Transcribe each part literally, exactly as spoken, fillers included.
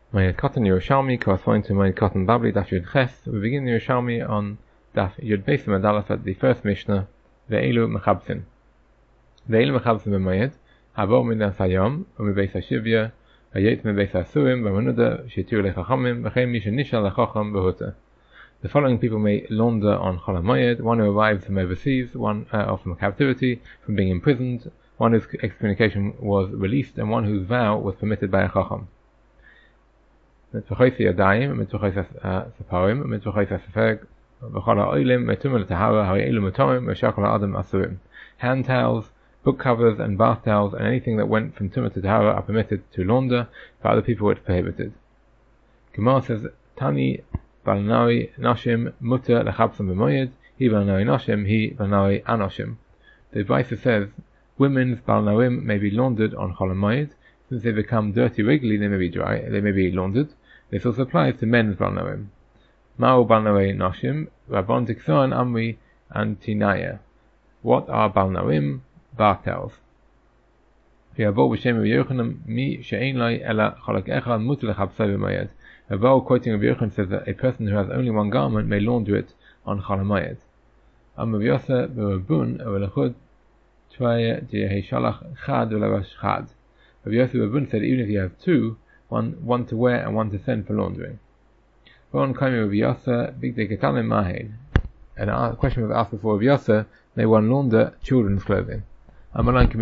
Moed Katan Yerushalmi corresponding to Moed Katan Babli Daf Yud Ches. We begin the Yerushalmi on Daf Yud Beis Medalef at the first Mishnah. Ve'elu Mechabsin. Ve'elu Mechabsin b'Moed. Habo Midas Hayom u'Mibeis Hashivya. Hayet Mibeis Hasurim v'Manuda Shitur Lechachamim v'Chein Misha Nishal Lechacham v'Huta. The following people may launder on Chol HaMoed: one who arrives from overseas, one uh, or from captivity, from being imprisoned, one whose excommunication was released, and one whose vow was permitted by a Chacham. Mitvachois Yadayim, Mitvachois Saparim, Mitvachois Asafeg, V'chol HaOilim, Metumah L'Tahara, Ha'elu Mutomim, V'shakol HaAdam Asurim. Hand towels, book covers, and bath towels, and anything that went from Tumah to Tahara are permitted to launder, for other people it's prohibited. Gemara says, Tani Balnari Nashim Mutter Lechabsam B'Moed, He Balnari Nashim, He Balnari Anoshim. The Brisa says, women's Balnarim may be laundered on Chol HaMoed. Since they become dirty regularly, they may be dry, they may be laundered. This also applies to men's Balnarim. Ma'u Balnari Nashim, Rabban Tikson Amri and Tinaya. What are Balnarim? Bath towels. Yavo b'shem Rabbi Yochanan mi she'ein lai ela cholak echad muter lechabsai b'moed. Yavo, quoting Rabbi Yochanan, says that a person who has only one garment may launder it on Chol HaMoed. Am Rabbi Yosef b'Rabun v'lechud tvaya di'heshalach chad v'lavash chad. Rabbi Yosef b'Rabun said even if you have two, one one to wear and one to send for laundering. One kaimi Rabbi Yosef bigdei ketanim mahin. And a question was asked before Rabbi Yosef: may one launder children's clothing? He answered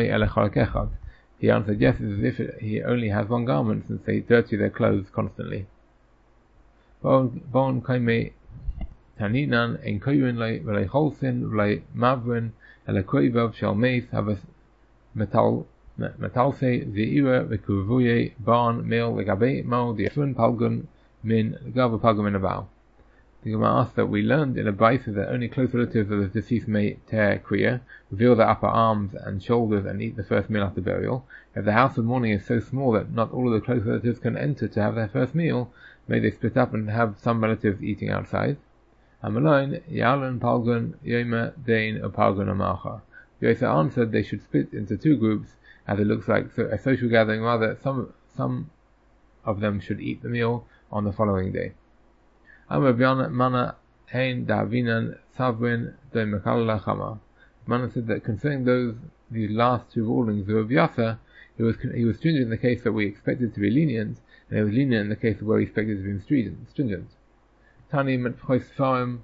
yes, as if it, he only has one garment, since they dirty their clothes constantly. Bon kaime taninan en koyun le holsin le mavrin ele koivav shall meis havas metal metalse zeira vekuvuye barn mil legabe mal the sun palgun min legav palgun min aval. The Gemara asks that we learned in a Brisa that only close relatives of the deceased may tear kriya, reveal their upper arms and shoulders, and eat the first meal after burial. If the house of mourning is so small that not all of the close relatives can enter to have their first meal, may they split up and have some relatives eating outside. Amalon, Yalan Palgun, Yoma, Dain, or Palgun Amacha. Yosef answered they should split into two groups, as it looks like a social gathering, rather some some of them should eat the meal on the following day. Mana Hein Davinan Savrin de Makalla Chama. Mana said that concerning those these last two rulings of Rabbi Yosef, he was he was stringent in the case that we expected to be lenient, and he was lenient in the case where we expected to be stringent. Stringent. Tani Metchois Farim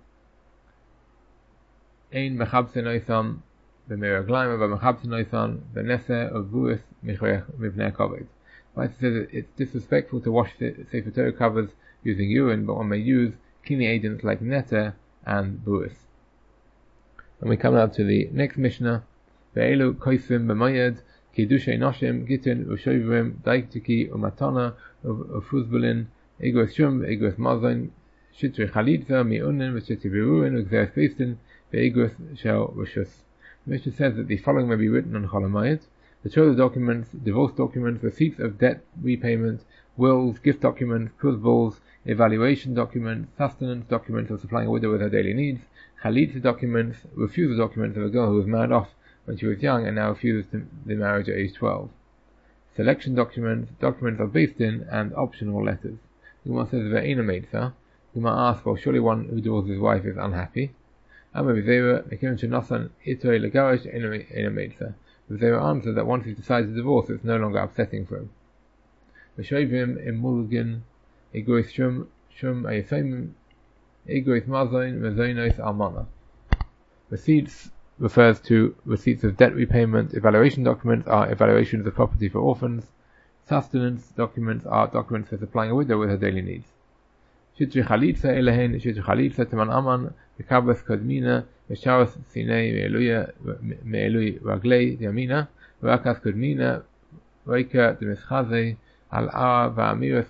Ein Mechabsin Oisan B'Meraglaim B'Mechabsin Oisan B'Nese of Buis Mivnei Koved. Right, it says it's disrespectful to wash Sefer Torah covers using urine, but one may use cleaning agents like neta and buis. And we come now to the next Mishnah. Ve'elu koisim b'moyed kiddushay noshim gitin u'shovrim daiktiki u'matana u'fuzbulin igros shum igros mazon shitri chalitza mi'unin v'shitri biruin u'gzeres beistin ve'igros shel rishus. The Mishnah says that the following may be written on Chol HaMoed: betrothal documents, divorce documents, receipts of debt repayment, wills, gift documents, prusballs, evaluation documents, sustenance documents of supplying a widow with her daily needs, chalitza documents, refusal documents of a girl who was married off when she was young and now refuses to the marriage at age twelve, selection documents, documents of based in, and optional letters. The Gemara says ve'ena meitza. The Gemara asks, well, surely one who divorces his wife is unhappy. Amma v'zera mekim shenasan itoy legarish ena meitza. V'zera answered that once he decides to divorce, it's no longer upsetting for him. V'shovim imulgin Egois shum shum ayesayim egois mazain mezoinos almana. Receipts refers to receipts of debt repayment. Evaluation documents are evaluations of property for orphans. Sustenance documents are documents for supplying a widow with her daily needs. Shitri chalitza elehen shitri chalitza teman aman v'kabas kodmina v'sharas sinei me'eluya me'elui raglei yamina v'akas kodmina v'ika demischaze Al-Ara v'amiris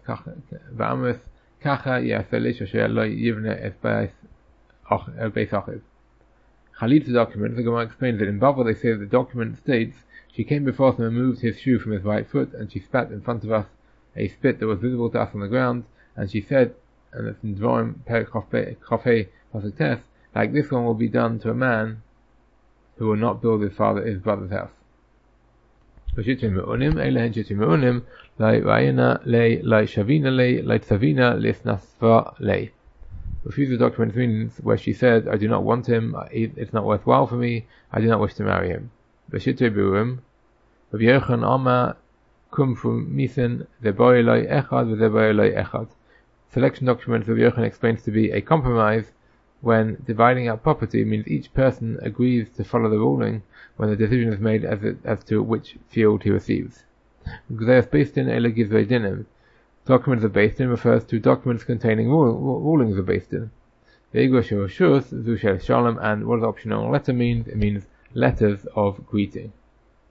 kacha ya'aselish asher lo yivne es beis achiv. Chalitza document, the Gemara explains that in Bavel they say that the document states, she came before us and removed his shoe from his right foot, and she spat in front of us a spit that was visible to us on the ground, and she said, and it's in Dvorim Perek Chofei Pasuk Tes, like this one will be done to a man who will not build his father his brother's house. V'shittim me'unim, eile hen shittim me'unim, lai ra'ayina lei, lai shavina lei, lai tzavina lisnasva lei. Refuse the document means where she said, I do not want him, it's not worthwhile for me, I do not wish to marry him. V'shittim be'urim, Rabbi Yochanan Amma, kum from misin, zeboi loi echad, v'zeboi loi echad. Selection documents Rabbi Yochanan explains to be a compromise when dividing up property means each person agrees to follow the ruling when the decision is made as, it, as to which field he receives. Gzeres Beistin ele gizvei dinim. Documents of Beistin refers to documents containing rule, rulings of Beistin. Ve'igor shel reshus zu shel shalom, and what does optional letter mean? It means letters of greeting.